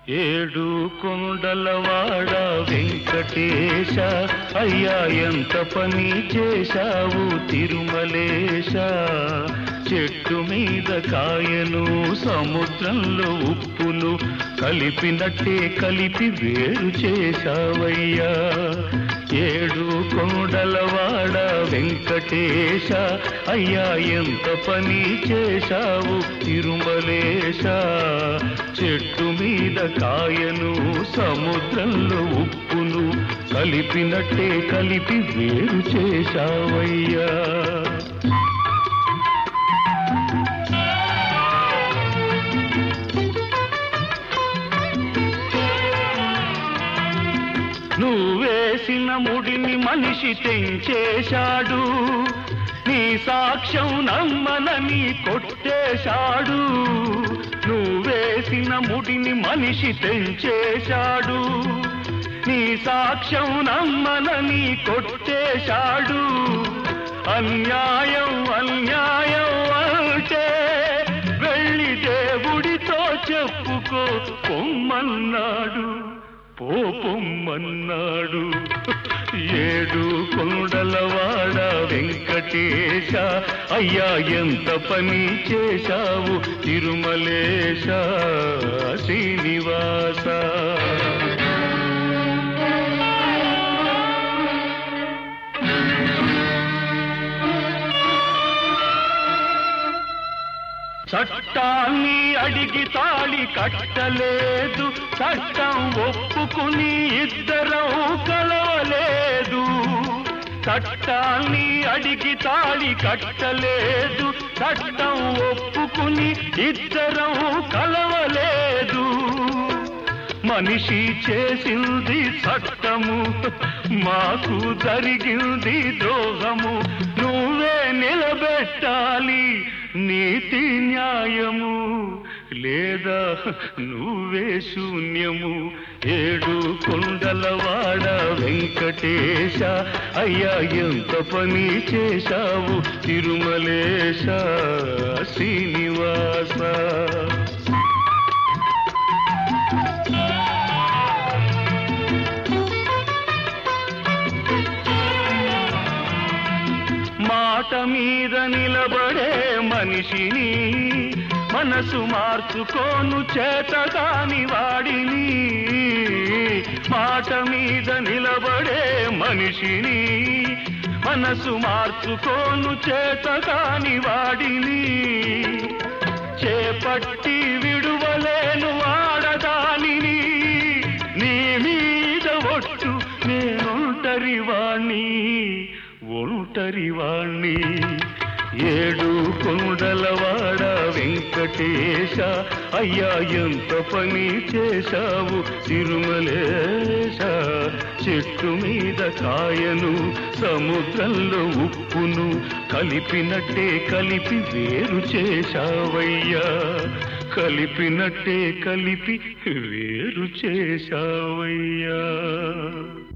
ఏడు కొండలవాడ వెంకటేశ, అయ్యా ఎంత పని చేశావు తిరుమలేశ. చెట్టు మీద కాయను సముద్రంలో ఉప్పును కలిపినట్టే కలిపి వేరు చేశావయ్యా. ఏడు కొండలవాడ వెంకటేశ, అయ్యా ఎంత పని చేశావు తిరుమలేశ. చెట్టు మీద కాయను సముద్రంలో ఉప్పును కలిపినట్టే కలిపి వేరు చేశావయ్యా. నువ్వేసిన ముడిని మనిషి తెంచేశాడు, నీ సాక్ష్యం నమ్మనని కొట్టేశాడు. నువ్వేసిన ముడిని మనిషి తెంచేశాడు, నీ సాక్ష్యం నమ్మనని కొట్టేశాడు. అన్యాయం అన్యాయం అంటే వెళ్ళి దేవుడితో చెప్పుకో పొమ్మన్నాడు, పొమ్మన్నాడు. ఏడు కొండలవాడ వెంకటేశ, అయ్యా ఎంత పని చేశావు తిరుమలేశ శ్రీనివాస. చట్టాన్ని అడిగి తాళి కట్టలేదు, చట్టం ఒప్పుకుని ఇద్దరం కలవలేదు. చట్టాన్ని అడిగి తాళి కట్టలేదు, చట్టం ఒప్పుకుని ఇద్దరం కలవలేదు. మనిషి చేసింది చట్టము, మాకు జరిగింది ద్రోహము. నువ్వే నిలబెట్టాలి నీతి న్యాయము, లేదా నువ్వే శూన్యము. ఏడు కొండలవాడ వెంకటేశ, అయ్యా ఎంత పని చేశావు తిరుమలేశ శ్రీనివాస. మాట మీద నిలబడే మనిషిని, మనసు మార్చుకోను చేతగాని వాడిని. మాట మీద నిలబడే మనిషిని, మనసు మార్చుకోను చేతగాని వాడిని. చేపట్టి విడువలేను ఆడదానిని, నీ మీద ఒట్టు నేనొంటరివాణ్ణి, ఒంటరివాణ్ణి. ఏడు కొండలవాడ వెంకటేశ, అయ్యా ఎంత పని చేశావు తిరుమలేశ. చెట్టు మీద కాయను సముద్రంలో ఉప్పును కలిపినట్టే కలిపి వేరు చేశావయ్యా. కలిపినట్టే కలిపి వేరు చేశావయ్యా.